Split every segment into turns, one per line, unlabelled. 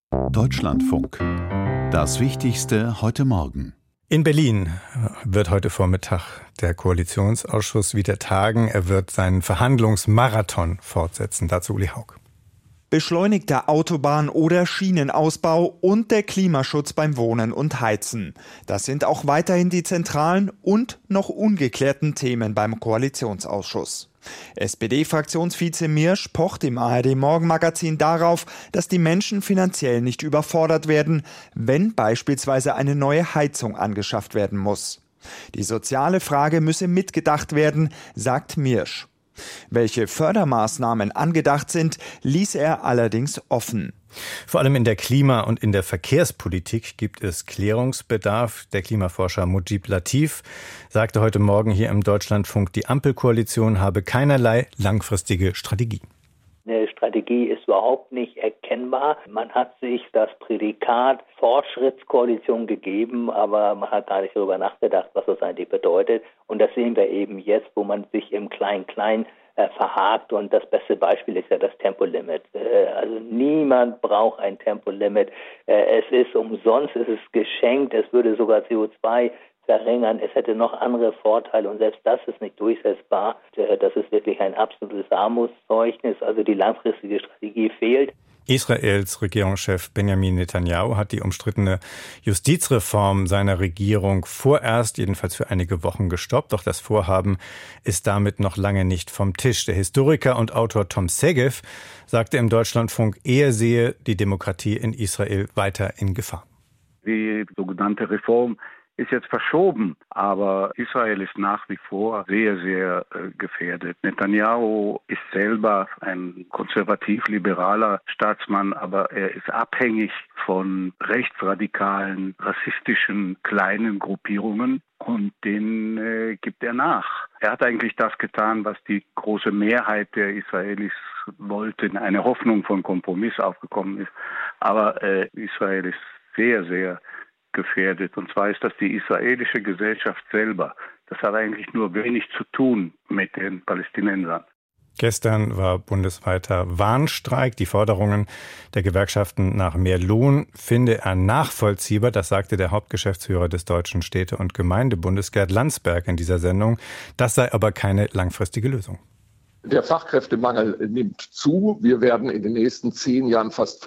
Deutschlandfunk. Das Wichtigste heute Morgen.
In Berlin wird heute Vormittag der Koalitionsausschuss wieder tagen. Er wird seinen Verhandlungsmarathon fortsetzen. Dazu Uli Haug.
Beschleunigter Autobahn- oder Schienenausbau und der Klimaschutz beim Wohnen und Heizen. Das sind auch weiterhin die zentralen und noch ungeklärten Themen beim Koalitionsausschuss. SPD-Fraktionsvize Miersch pocht im ARD-Morgenmagazin darauf, dass die Menschen finanziell nicht überfordert werden, wenn beispielsweise eine neue Heizung angeschafft werden muss. Die soziale Frage müsse mitgedacht werden, sagt Miersch. Welche Fördermaßnahmen angedacht sind, ließ er allerdings offen.
Vor allem in der Klima- und in der Verkehrspolitik gibt es Klärungsbedarf. Der Klimaforscher Mujib Latif sagte heute Morgen hier im Deutschlandfunk, die Ampelkoalition habe keinerlei langfristige Strategie.
Eine Strategie ist überhaupt nicht erkennbar. Man hat sich das Prädikat Fortschrittskoalition gegeben, aber man hat gar nicht darüber nachgedacht, was das eigentlich bedeutet. Und das sehen wir eben jetzt, wo man sich im Klein-Klein verhakt. Und das beste Beispiel ist ja das Tempolimit. Also niemand braucht ein Tempolimit. Es ist umsonst, es ist geschenkt, es würde sogar CO2 verringern. Es hätte noch andere Vorteile und selbst das ist nicht durchsetzbar. Das ist wirklich ein absolutes Armutszeugnis. Also die langfristige Strategie fehlt.
Israels Regierungschef Benjamin Netanyahu hat die umstrittene Justizreform seiner Regierung vorerst, jedenfalls für einige Wochen, gestoppt. Doch das Vorhaben ist damit noch lange nicht vom Tisch. Der Historiker und Autor Tom Segev sagte im Deutschlandfunk, er sehe die Demokratie in Israel weiter in Gefahr.
Die sogenannte Reform ist jetzt verschoben, aber Israel ist nach wie vor sehr, sehr gefährdet. Netanyahu ist selber ein konservativ-liberaler Staatsmann, aber er ist abhängig von rechtsradikalen, rassistischen, kleinen Gruppierungen und denen gibt er nach. Er hat eigentlich das getan, was die große Mehrheit der Israelis wollte, in eine Hoffnung von Kompromiss aufgekommen ist. Aber Israel ist sehr, sehr gefährdet. Und zwar ist das die israelische Gesellschaft selber. Das hat eigentlich nur wenig zu tun mit den Palästinensern.
Gestern war bundesweiter Warnstreik. Die Forderungen der Gewerkschaften nach mehr Lohn finde er nachvollziehbar. Das sagte der Hauptgeschäftsführer des Deutschen Städte- und Gemeindebundes, Gerd Landsberg, in dieser Sendung. Das sei aber keine langfristige Lösung.
Der Fachkräftemangel nimmt zu. Wir werden in den nächsten 10 Jahren fast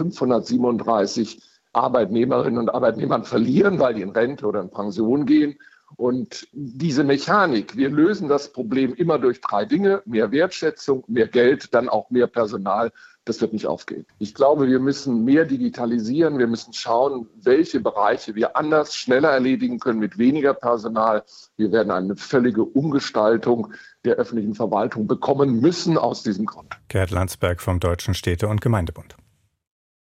537 Arbeitnehmerinnen und Arbeitnehmern verlieren, weil die in Rente oder in Pension gehen. Und diese Mechanik, wir lösen das Problem immer durch 3 Dinge, mehr Wertschätzung, mehr Geld, dann auch mehr Personal, das wird nicht aufgehen. Ich glaube, wir müssen mehr digitalisieren, wir müssen schauen, welche Bereiche wir anders, schneller erledigen können mit weniger Personal. Wir werden eine völlige Umgestaltung der öffentlichen Verwaltung bekommen müssen aus diesem Grund.
Gerd Landsberg vom Deutschen Städte- und Gemeindebund.